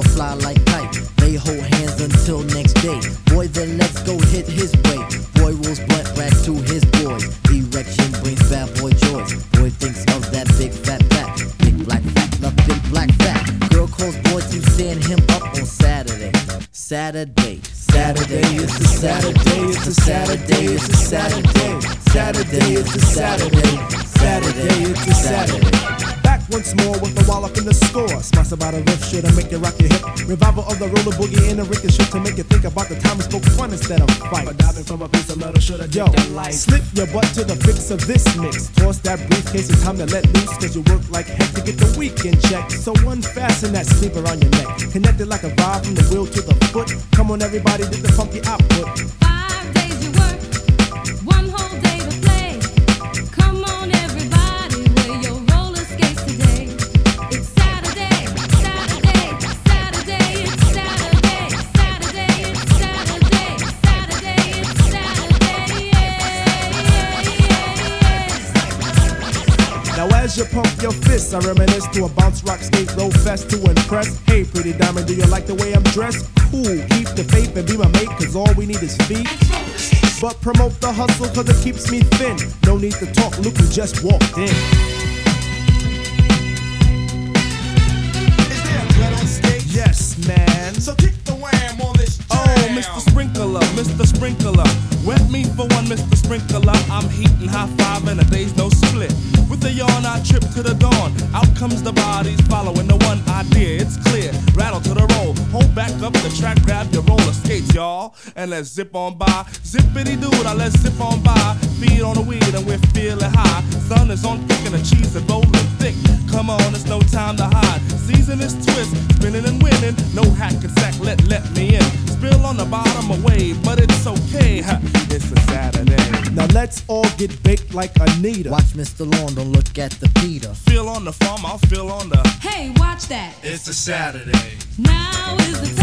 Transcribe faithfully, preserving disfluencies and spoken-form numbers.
fly like kite. They hold hands until next day. Boy, then let's go hit his way. Boy rolls blunt back to his boys. Erection brings bad boy joys. Boy thinks of that big fat back. Big black fat, love big black fat. Girl calls boy to stand him up on Saturday. Saturday. Saturday, it's a Saturday, it's a Saturday, it's a Saturday. Saturday, it's a Saturday. Saturday, it's a Saturday. Back once more with the wall up in the score. Smash about a riff shit to make you rock your hip. Revival of the roller boogie and the ricochet to make you think about the time we spoke fun instead of fight. But diving from a piece of metal should have. Yo, slip your butt to the fix of this mix. Toss that briefcase, it's time to let loose. Cause you work like heck to get the weekend check. So unfasten that sleeper on your neck. Connected like a vibe from the wheel to the foot. Come on everybody, get the funky output. Five days you work, one whole day to play. Come on everybody, wear your roller skates today. It's Saturday, Saturday, Saturday, it's Saturday, Saturday, it's Saturday, Saturday, it's Saturday, yeah, yeah, yeah. Now as you pump your fists, I reminisce to a bounce rock skate roll fest to impress. Hey pretty diamond, do you like the way I'm dressed? Cool, keep the faith and be my mate, cause all we need is feet. But promote the hustle cause it keeps me thin. No need to talk, look who just walked in. Is there a gun on stage? Yes, man. So kick the wham on this jam. Oh, Mister Sprinkler, Mister Sprinkler. Wet me for one, Mister Sprinkler. I'm heating high five and a day's no split. With a yawn, I trip to the dawn. Out comes the bodies following the one idea. It's clear. Rattle to the roll. Hold back up the track, grab your roller skates, y'all. And let's zip on by. Zippity doo, now let's zip on by. Feed on the weed and we're feeling high. Sun is on thick and the cheese is rolling thick. Come on, it's no time to hide. Season is twist, spinning and winning. No hack and sack, let let me in. Spill on the bottom away, but it's okay. Ha, it's a Saturday. Now let's all get baked like Anita. Watch Mister Lawn, don't look at the Peter. Feel on the farm, I'll feel on the. Hey, watch that. It's a Saturday. Now is the